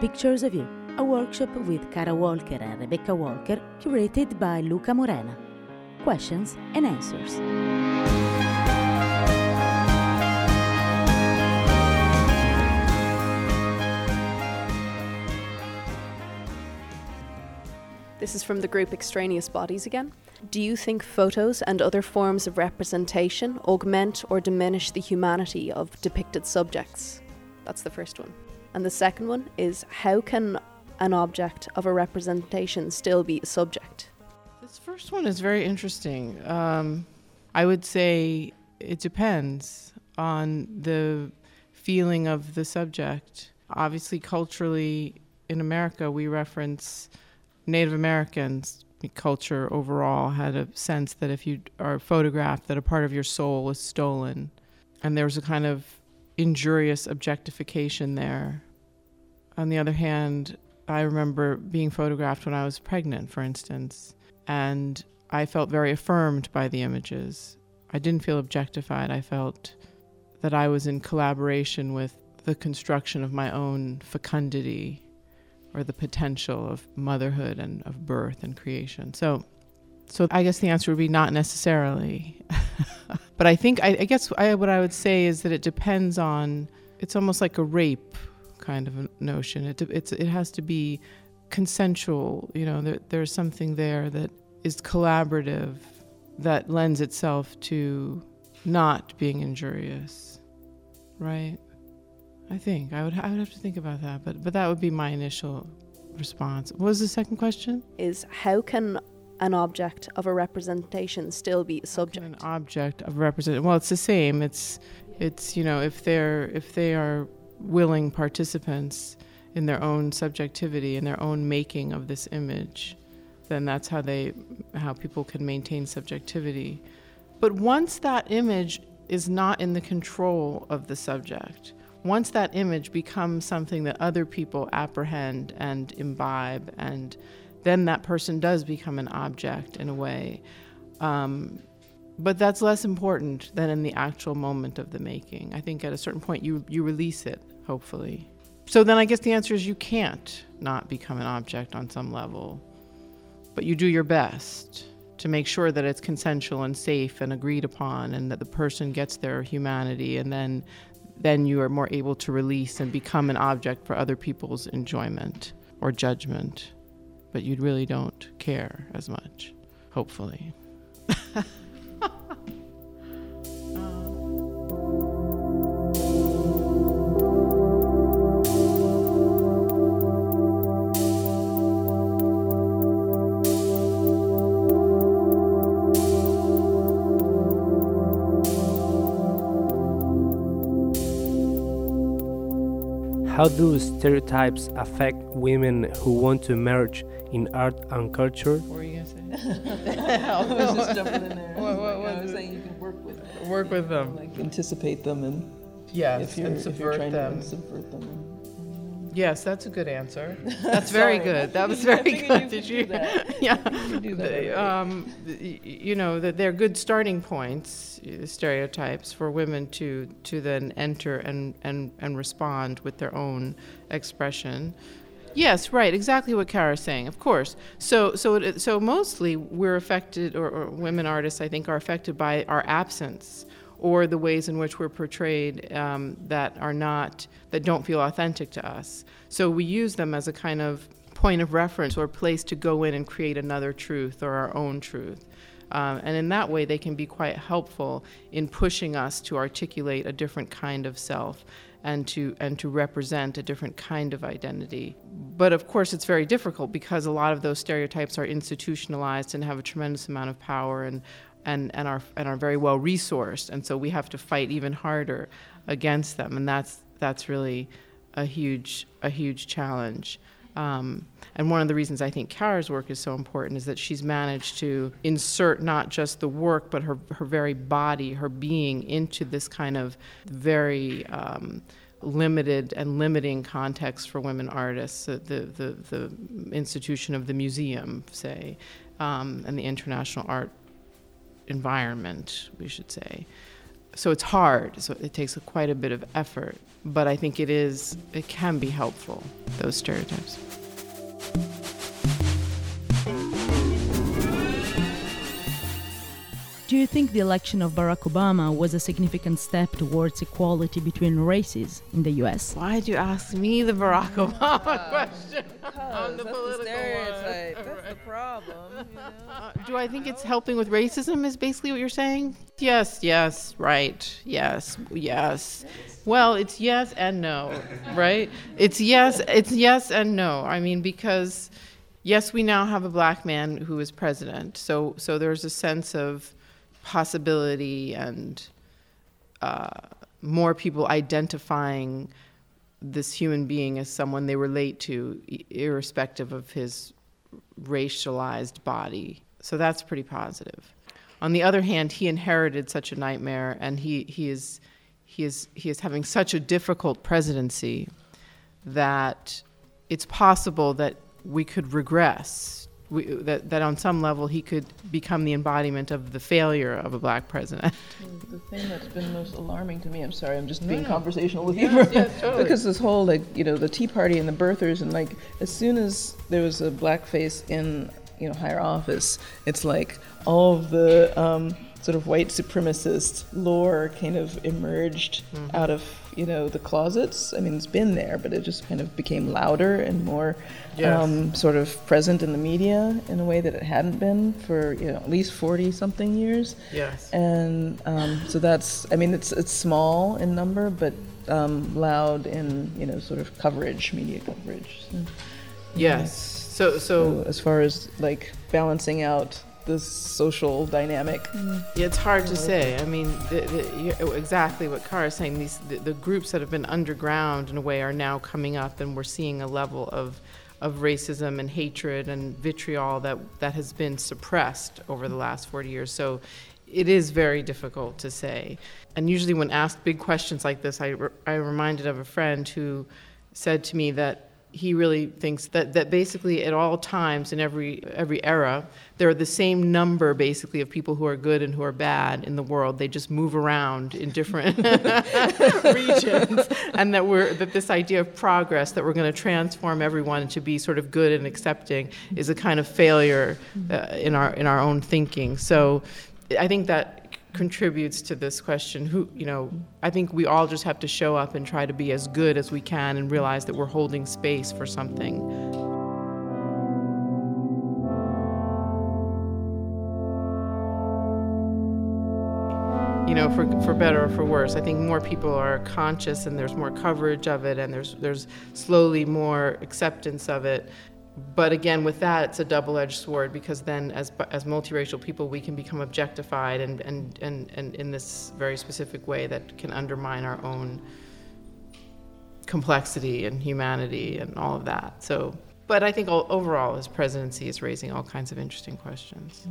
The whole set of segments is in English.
Pictures of You, a workshop with Cara Walker and Rebecca Walker, curated by Luca Morena. Questions and answers. This is from the group Extraneous Bodies again. Do you think photos and other forms of representation augment or diminish the humanity of depicted subjects? That's the first one. And the second one is, how can an object of a representation still be a subject? This first one is very interesting. I would say it depends on the feeling of the subject. Obviously, culturally, in America, we reference Native Americans. Culture overall had a sense that if you are photographed, that a part of your soul is stolen. And there was a kind of injurious objectification there. On the other hand, I remember being photographed when I was pregnant, for instance, and I felt very affirmed by the images. I didn't feel objectified. I felt that I was in collaboration with the construction of my own fecundity, or the potential of motherhood and of birth and creation. So I guess the answer would be not necessarily. But I think, I guess what I would say is that it depends on, it's almost like a rape kind of a notion. It has to be consensual, there's something there that is collaborative, that lends itself to not being injurious, right? I think I would have to think about that, but that would be my initial response. What was the second question? Is, how can an object of a representation still be a subject? An object of representation. Well, it's the same. It's if they are willing participants in their own subjectivity, in their own making of this image, then that's how people can maintain subjectivity. But once that image is not in the control of the subject, once that image becomes something that other people apprehend and imbibe, and then that person does become an object in a way. But that's less important than in the actual moment of the making. I think at a certain point you release it, hopefully. So then I guess the answer is you can't not become an object on some level, but you do your best to make sure that it's consensual and safe and agreed upon, and that the person gets their humanity, and then you are more able to release and become an object for other people's enjoyment or judgment. But you really don't care as much, hopefully. How do stereotypes affect women who want to emerge in art and culture? What were you going to say? I was just jumping in there. I was saying you can work with them. Work with them. Like anticipate them and subvert them. Subvert them. Yes, that's a good answer. That's very good. That was very good. Did you? Yeah. That they're good starting points, stereotypes for women to then enter and respond with their own expression. Yes, right. Exactly what Kara's saying. Of course. So mostly we're affected, or women artists, I think, are affected by our absence, or the ways in which we're portrayed that don't feel authentic to us. So we use them as a kind of point of reference or place to go in and create another truth or our own truth. And in that way, they can be quite helpful in pushing us to articulate a different kind of self and to represent a different kind of identity. But of course, it's very difficult because a lot of those stereotypes are institutionalized and have a tremendous amount of power and are very well resourced, and so we have to fight even harder against them, and that's really a huge challenge. And one of the reasons I think Kara's work is so important is that she's managed to insert not just the work but her very body, her being, into this kind of very limited and limiting context for women artists, the institution of the museum, say, and the international art environment, we should say. So it's hard. So it takes quite a bit of effort. But I think it can be helpful, those stereotypes. Do you think the election of Barack Obama was a significant step towards equality between races in the U.S.? Why did you ask me the Barack Obama question? On the That's political the stereotype. one. That's the problem. You know? Do I think it's helping with racism is basically what you're saying? Yes, right. Yes. Well, it's yes and no, right? It's yes and no. I mean, because yes, we now have a black man who is president. So there's a sense of possibility and more people identifying this human being as someone they relate to, irrespective of his racialized body. So that's pretty positive. On the other hand, he inherited such a nightmare, and he is having such a difficult presidency that it's possible that we could regress. That on some level he could become the embodiment of the failure of a black president. The thing that's been most alarming to me, I'm sorry, I'm just being No. conversational with Yes, you. yes, totally. Because this whole, the Tea Party and the birthers, and as soon as there was a blackface in, higher office, it's like all of the sort of white supremacist lore kind of emerged out of, the closets. I mean, it's been there, but it just kind of became louder and more sort of present in the media in a way that it hadn't been for, at least 40-something years. Yes. And so that's, it's small in number, but loud in, sort of coverage, media coverage. So, Yes. So as far as balancing out this social dynamic. yeah, it's hard to say. I mean, exactly what Kara is saying. The groups that have been underground in a way are now coming up, and we're seeing a level of racism and hatred and vitriol that has been suppressed over the last 40 years. So it is very difficult to say. And usually when asked big questions like this, I'm reminded of a friend who said to me that he really thinks that basically at all times in every era, there are the same number basically of people who are good and who are bad in the world. They just move around in different regions, and that this idea of progress, that we're going to transform everyone to be sort of good and accepting, is a kind of failure in our own thinking. So I think that contributes to this question. I think we all just have to show up and try to be as good as we can and realize that we're holding space for something. For better or for worse, I think more people are conscious, and there's more coverage of it, and there's slowly more acceptance of it. But again, with that, it's a double-edged sword, because then as multiracial people, we can become objectified and in this very specific way that can undermine our own complexity and humanity and all of that. So, but I think overall, his presidency is raising all kinds of interesting questions.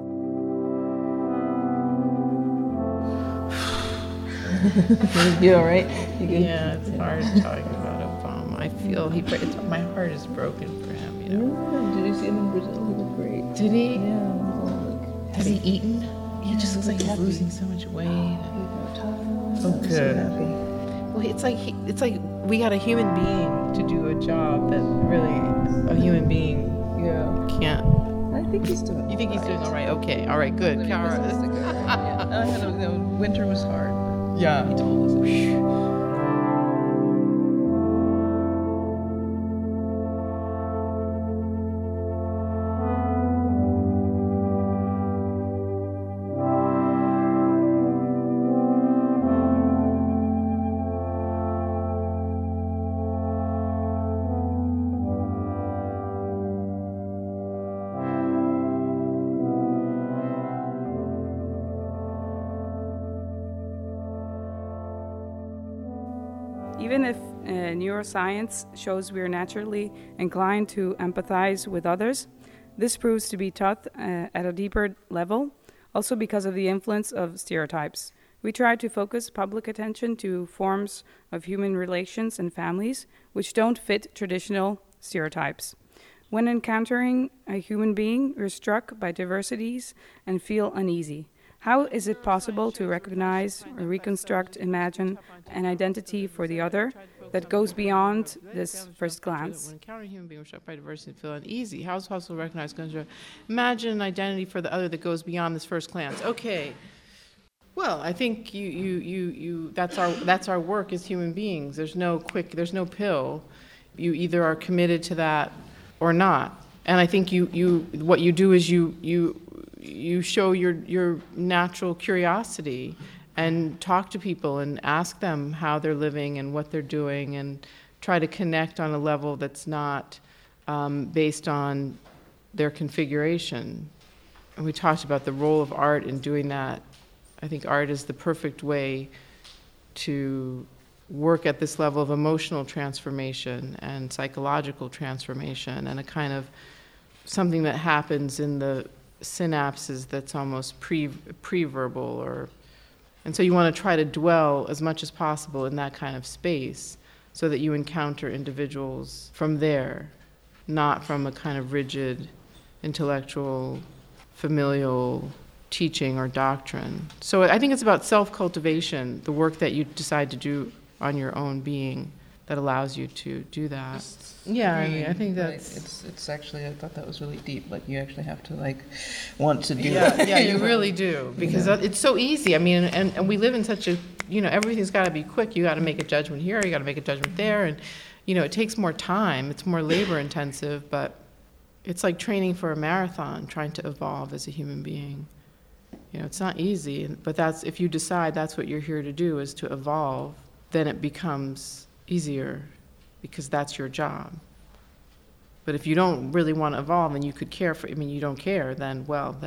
You all right? You good? Yeah, it's hard talking about Obama. I feel my heart is broken for him, Yeah, did you see him in Brazil? He looked great. Did he? Yeah. Has he eaten? He just looks like he's happy. losing so much weight. Oh, good. Happy. Well, it's like we got a human being to do a job that really a human being Yeah. can't. I think he's doing. You think he's doing all right? right? Okay, all right, good. Kara. Winter was hard. Yeah. He told us. Even if neuroscience shows we are naturally inclined to empathize with others, this proves to be taught at a deeper level, also because of the influence of stereotypes. We try to focus public attention to forms of human relations and families which don't fit traditional stereotypes. When encountering a human being, we're struck by diversities and feel uneasy. How is it possible to recognize, reconstruct, imagine an identity for the other that goes beyond this first glance? When encountering human beings struck by diversity and feel uneasy, how is it possible to recognize, imagine an identity for the other that goes beyond this first glance? Okay. Well, I think that's our work as human beings. There's no pill. You either are committed to that or not. And I think what you do is you show your natural curiosity and talk to people and ask them how they're living and what they're doing and try to connect on a level that's not based on their configuration. And we talked about the role of art in doing that. I think art is the perfect way to work at this level of emotional transformation and psychological transformation and a kind of something that happens in the synapses that's almost pre-verbal and so you want to try to dwell as much as possible in that kind of space so that you encounter individuals from there, not from a kind of rigid, intellectual, familial teaching or doctrine. So I think it's about self-cultivation, the work that you decide to do on your own being that allows you to do that. I think that's... It's actually, I thought that was really deep. Like, you actually have to, want to do that. Yeah, you really do. Because it's so easy. I mean, and we live in such a, everything's got to be quick. You got to make a judgment here, you got to make a judgment there. And, it takes more time. It's more labor intensive, but it's like training for a marathon, trying to evolve as a human being. It's not easy, but if you decide that's what you're here to do, is to evolve, then it becomes easier because that's your job. But if you don't really want to evolve and you could care for, you don't care, then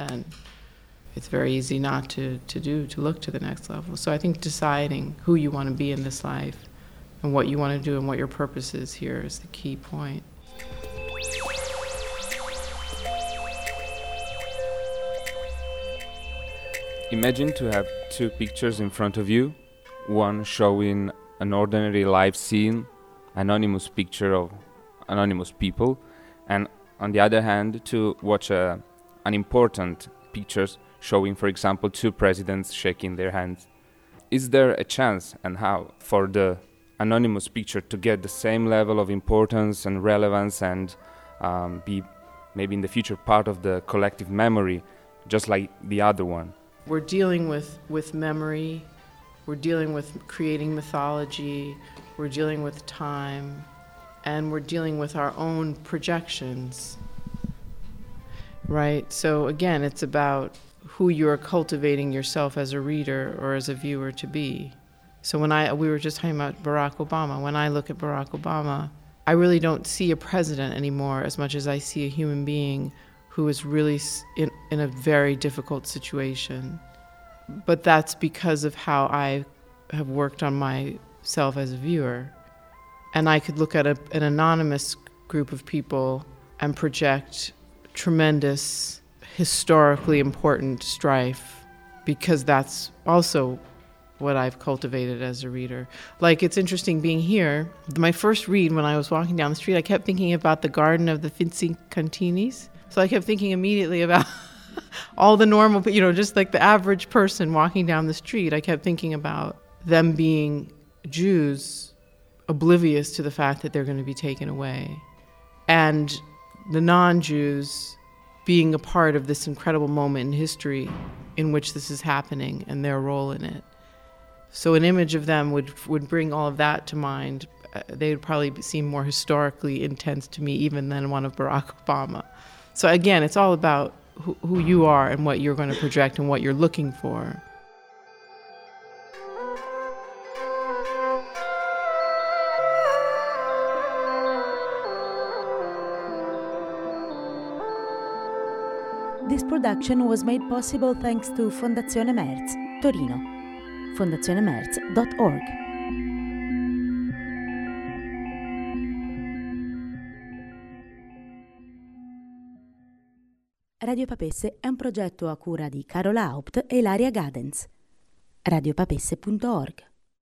it's very easy not to look to the next level. So I think deciding who you want to be in this life and what you want to do and what your purpose is here is the key point. Imagine to have two pictures in front of you, one showing an ordinary life scene, anonymous picture of anonymous people, and on the other hand to watch an important pictures showing, for example, two presidents shaking their hands. Is there a chance, and how, for the anonymous picture to get the same level of importance and relevance and be maybe in the future part of the collective memory, just like the other one? We're dealing with memory, we're dealing with creating mythology, we're dealing with time, and we're dealing with our own projections, right? So again, it's about who you're cultivating yourself as a reader or as a viewer to be. So we were just talking about Barack Obama. When I look at Barack Obama, I really don't see a president anymore as much as I see a human being who is really in a very difficult situation. But that's because of how I have worked on myself as a viewer. And I could look at an anonymous group of people and project tremendous, historically important strife, because that's also what I've cultivated as a reader. Like, it's interesting being here. My first read, when I was walking down the street, I kept thinking about the garden of the Finzi-Continis. So I kept thinking immediately about all the normal, just like the average person walking down the street. I kept thinking about them being Jews, oblivious to the fact that they're going to be taken away, and the non-Jews being a part of this incredible moment in history in which this is happening and their role in it. So an image of them would bring all of that to mind. They would probably seem more historically intense to me even than one of Barack Obama. So again, it's all about who you are and what you're going to project and what you're looking for. This production was made possible thanks to Fondazione Merz, Torino. fondazionemerz.org. Radio Papesse è un progetto a cura di Carola Haupt e Ilaria Gadens. radiopapesse.org